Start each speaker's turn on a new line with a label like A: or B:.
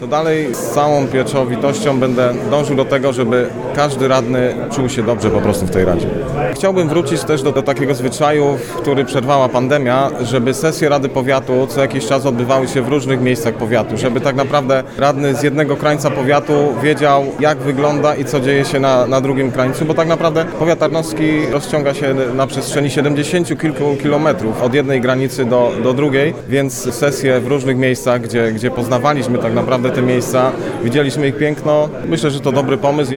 A: To dalej z całą pieczołowitością będę dążył do tego, żeby każdy radny czuł się dobrze po prostu w tej Radzie. Chciałbym wrócić też do takiego zwyczaju, który przerwała pandemia, żeby sesje Rady Powiatu co jakiś czas odbywały się w różnych miejscach powiatu, żeby tak naprawdę radny z jednego krańca powiatu wiedział, jak wygląda i co dzieje się na drugim krańcu, bo tak naprawdę powiat tarnowski rozciąga się na przestrzeni 70 kilku kilometrów od jednej granicy do drugiej, więc sesje w różnych miejscach, gdzie poznawaliśmy tak naprawdę te miejsca, widzieliśmy ich piękno. Myślę, że to dobry pomysł.